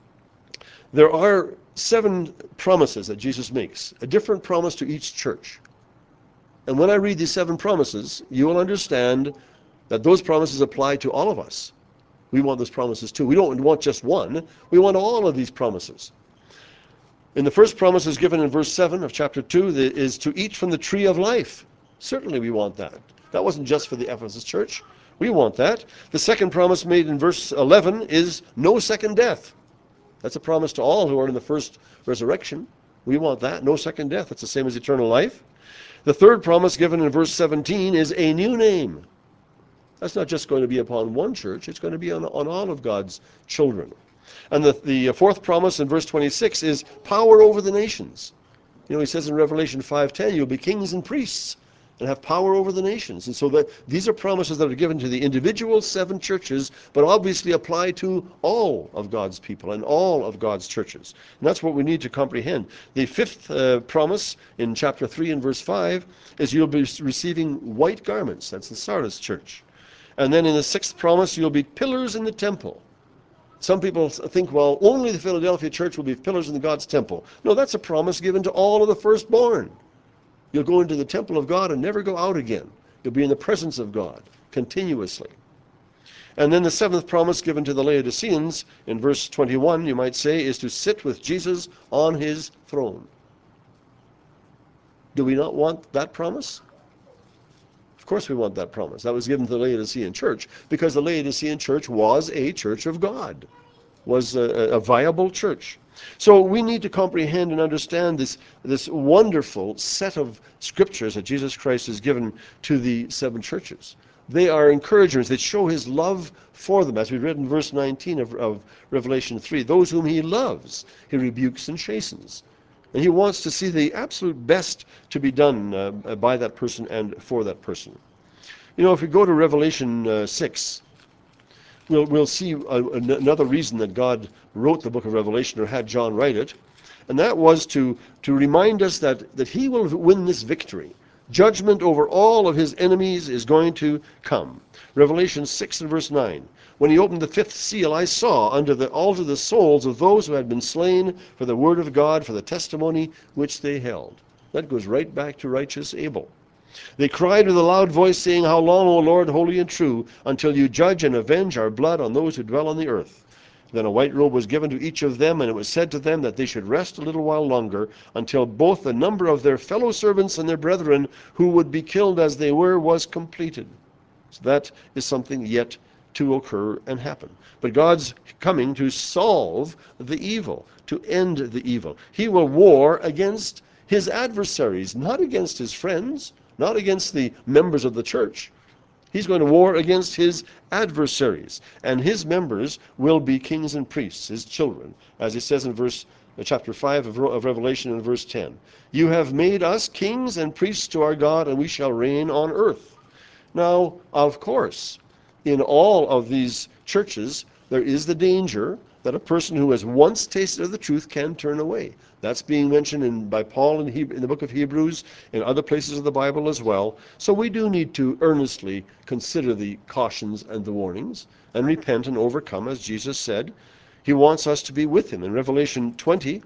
there are seven promises that Jesus makes, a different promise to each church. And when I read these seven promises, you will understand that those promises apply to all of us. We want those promises too. We don't want just one. We want all of these promises. And the first promise is given in verse seven of chapter two, is to eat from the tree of life. Certainly we want that. That wasn't just for the Ephesus church. We want that. The second promise made in verse eleven is no second death. That's a promise to all who are in the first resurrection. We want that. No second death. That's the same as eternal life. The third promise given in verse seventeen is a new name. That's not just going to be upon one church. It's going to be on, on all of God's children. And the, the fourth promise in verse twenty-six is power over the nations. You know, he says in Revelation five ten, you'll be kings and priests and have power over the nations. And so that these are promises that are given to the individual seven churches, but obviously apply to all of God's people and all of God's churches. And that's what we need to comprehend. The fifth uh, promise in chapter three and verse five is you'll be receiving white garments. That's the Sardis church. And then in the sixth promise, you'll be pillars in the temple. Some people think, well, only the Philadelphia church will be pillars in God's temple. No, that's a promise given to all of the firstborn. You'll go into the temple of God and never go out again. You'll be in the presence of God continuously. And then the seventh promise given to the Laodiceans in verse twenty-one, you might say, is to sit with Jesus on his throne. Do we not want that promise? Of course we want that promise. That was given to the Laodicean church because the Laodicean church was a church of God, was a, a viable church. So we need to comprehend and understand this, this wonderful set of scriptures that Jesus Christ has given to the seven churches. They are encouragements that show his love for them, as we read in verse nineteen of, of Revelation three. Those whom he loves, he rebukes and chastens. And he wants to see the absolute best to be done uh, by that person and for that person. You know, if we go to Revelation uh, six, we'll, we'll see a, another reason that God wrote the book of Revelation, or had John write it, and that was to, to remind us that, that he will win this victory. Judgment over all of his enemies is going to come. Revelation six and verse nine. When he opened the fifth seal, I saw under the altar the souls of those who had been slain for the word of God, for the testimony which they held. That goes right back to righteous Abel. They cried with a loud voice, saying, How long, O Lord, holy and true, until you judge and avenge our blood on those who dwell on the earth? Then a white robe was given to each of them, and it was said to them that they should rest a little while longer, until both the number of their fellow servants and their brethren, who would be killed as they were, was completed. So that is something yet to occur and happen. But God's coming to solve the evil, to end the evil. He will war against his adversaries, not against his friends, not against the members of the church. He's going to war against his adversaries, and his members will be kings and priests, his children, as he says in verse chapter five of, of Revelation in verse ten. You have made us kings and priests to our God, and we shall reign on earth. Now, of course, in all of these churches, there is the danger that a person who has once tasted of the truth can turn away. That's being mentioned in, by Paul in, Hebrew, in the book of Hebrews, in other places of the Bible as well. So we do need to earnestly consider the cautions and the warnings and repent and overcome, as Jesus said. He wants us to be with him. In Revelation twenty,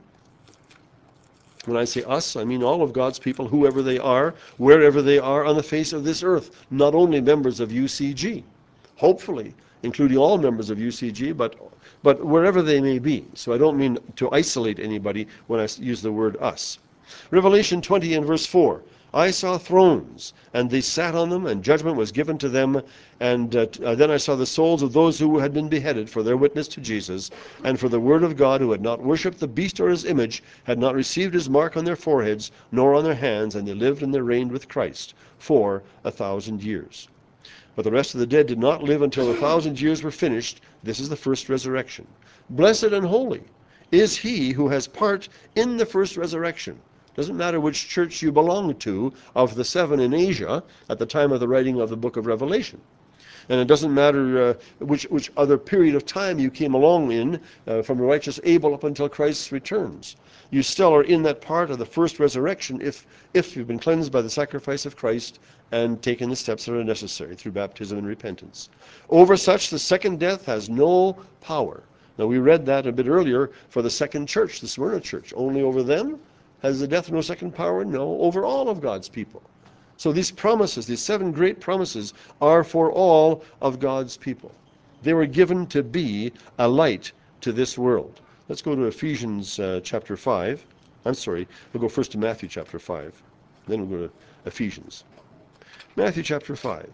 when I say us, I mean all of God's people, whoever they are, wherever they are on the face of this earth, not only members of U C G, hopefully, including all members of U C G, but but wherever they may be. So I don't mean to isolate anybody when I use the word us. Revelation twenty and verse four. I saw thrones, and they sat on them, and judgment was given to them. And uh, uh, then I saw the souls of those who had been beheaded for their witness to Jesus, and for the word of God, who had not worshipped the beast or his image, had not received his mark on their foreheads, nor on their hands, and they lived and they reigned with Christ for a thousand years. But the rest of the dead did not live until the thousand years were finished. This is the first resurrection. Blessed and holy is he who has part in the first resurrection. Doesn't matter which church you belong to of the seven in Asia at the time of the writing of the book of Revelation. And it doesn't matter uh, which, which other period of time you came along in, uh, from the righteous Abel up until Christ returns. You still are in that part of the first resurrection if, if you've been cleansed by the sacrifice of Christ and taken the steps that are necessary through baptism and repentance. Over such, the second death has no power. Now, we read that a bit earlier for the second church, the Smyrna church. Only over them has the death no second power? No, over all of God's people. So these promises, these seven great promises, are for all of God's people. They were given to be a light to this world. Let's go to Ephesians uh, chapter five. I'm sorry, we'll go first to Matthew chapter five. Then we'll go to Ephesians. Matthew chapter five.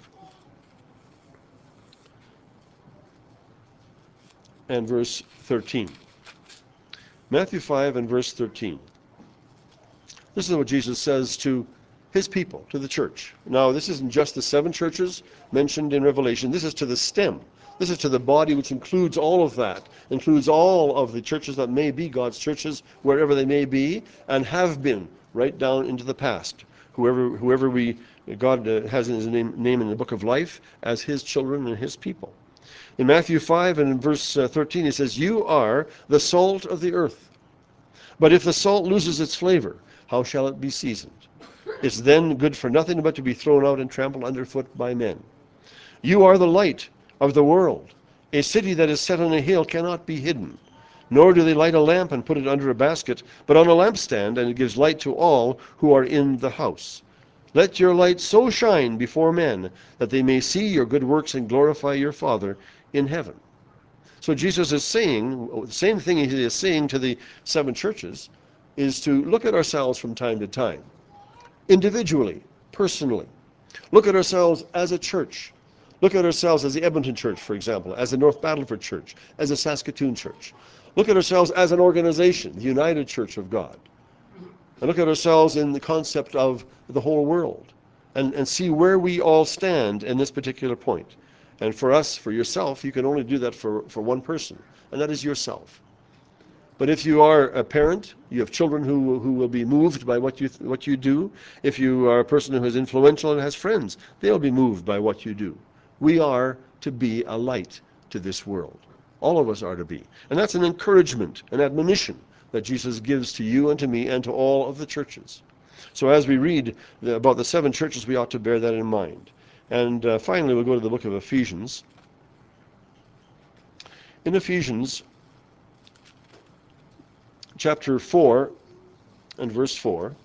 And verse thirteen. Matthew five and verse thirteen. This is what Jesus says to his people, to the church. Now, this isn't just the seven churches mentioned in Revelation. This is to the stem. This is to the body, which includes all of that, includes all of the churches that may be God's churches, wherever they may be, and have been right down into the past. Whoever, whoever we God uh, has in his name, name in the book of life as his children and his people. In Matthew five and in verse uh, thirteen, he says, "You are the salt of the earth. But if the salt loses its flavor, how shall it be seasoned? It's then good for nothing but to be thrown out and trampled underfoot by men. You are the light of the world. A city that is set on a hill cannot be hidden. Nor do they light a lamp and put it under a basket, but on a lampstand, and it gives light to all who are in the house. Let your light so shine before men that they may see your good works and glorify your Father in heaven. So Jesus is saying, the same thing he is saying to the seven churches, is to look at ourselves from time to time, individually, personally. Look at ourselves as a church. Look at ourselves as the Edmonton Church, for example, as the North Battleford Church, as the Saskatoon Church. Look at ourselves as an organization, the United Church of God. And look at ourselves in the concept of the whole world, and, and see where we all stand in this particular point. And for us, for yourself, you can only do that for, for one person, and that is yourself. But if you are a parent, you have children who, who will be moved by what you, what you do. If you are a person who is influential and has friends, they'll be moved by what you do. We are to be a light to this world. All of us are to be. And that's an encouragement, an admonition that Jesus gives to you and to me and to all of the churches. So as we read the, about the seven churches, we ought to bear that in mind. And uh, finally, we'll go to the book of Ephesians. In Ephesians, chapter four and verse four,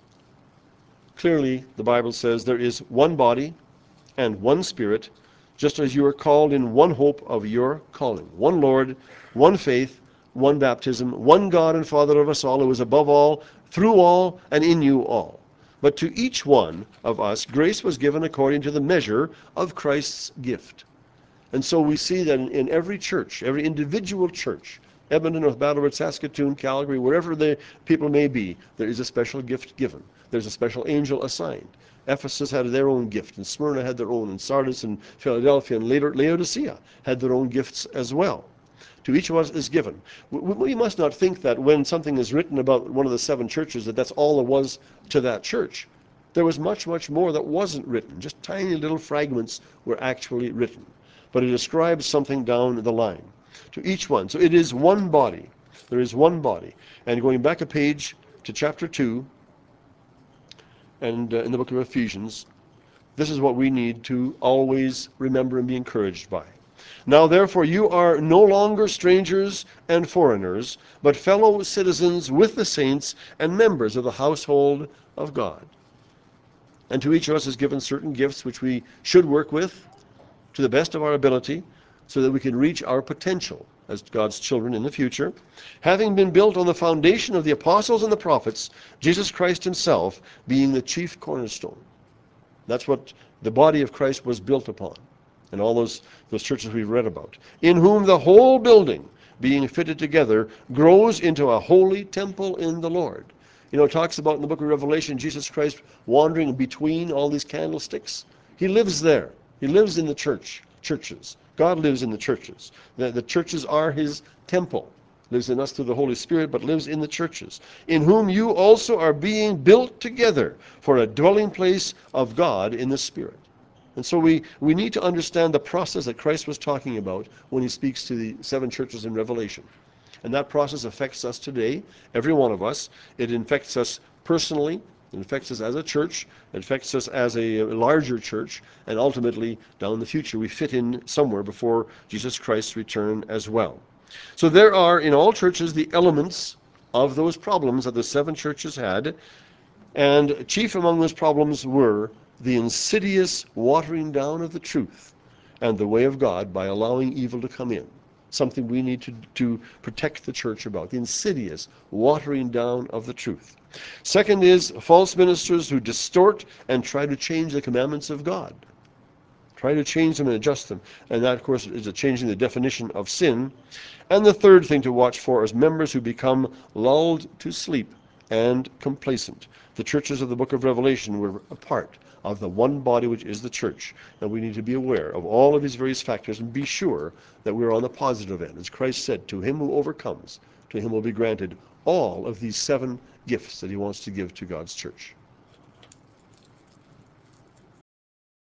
clearly the Bible says there is one body and one Spirit, just as you are called in one hope of your calling. One Lord, one faith, one baptism, one God and Father of us all, who is above all, through all, and in you all. But to each one of us grace was given according to the measure of Christ's gift. And so we see that in, in every church, every individual church, Edmonton, North Battleford, Saskatoon, Calgary, wherever the people may be, there is a special gift given. There's a special angel assigned. Ephesus had their own gift, and Smyrna had their own, and Sardis and Philadelphia and later Laodicea had their own gifts as well. To each of us is given. We, we must not think that when something is written about one of the seven churches that that's all there was to that church. There was much, much more that wasn't written. Just tiny little fragments were actually written. But it describes something down the line. To each one. So it is one body. There is one body. And going back a page to chapter two, and uh, in the book of Ephesians, this is what we need to always remember and be encouraged by. Now therefore you are no longer strangers and foreigners, but fellow citizens with the saints and members of the household of God. And to each of us is given certain gifts which we should work with to the best of our ability, so that we can reach our potential as God's children in the future, having been built on the foundation of the apostles and the prophets, Jesus Christ himself being the chief cornerstone. That's what the body of Christ was built upon, and all those, those churches we've read about. In whom the whole building, being fitted together, grows into a holy temple in the Lord. You know, it talks about in the book of Revelation, Jesus Christ wandering between all these candlesticks. He lives there. He lives in the church, churches. God lives in the churches. The, the churches are his temple. Lives in us through the Holy Spirit, but lives in the churches. In whom you also are being built together for a dwelling place of God in the Spirit. And so we, we need to understand the process that Christ was talking about when he speaks to the seven churches in Revelation. And that process affects us today, every one of us. It infects us personally. It affects us as a church. It affects us as a larger church. And ultimately, down the future, we fit in somewhere before Jesus Christ's return as well. So there are, in all churches, the elements of those problems that the seven churches had. And chief among those problems were the insidious watering down of the truth and the way of God by allowing evil to come in. Something we need to, to protect the church about, the insidious watering down of the truth. Second is false ministers who distort and try to change the commandments of God. Try to change them and adjust them. And that, of course, is a changing the definition of sin. And the third thing to watch for is members who become lulled to sleep and complacent. The churches of the book of Revelation were a part of the one body which is the church. And we need to be aware of all of these various factors and be sure that we're on the positive end. As Christ said, to him who overcomes, to him will be granted all of these seven gifts that he wants to give to God's church.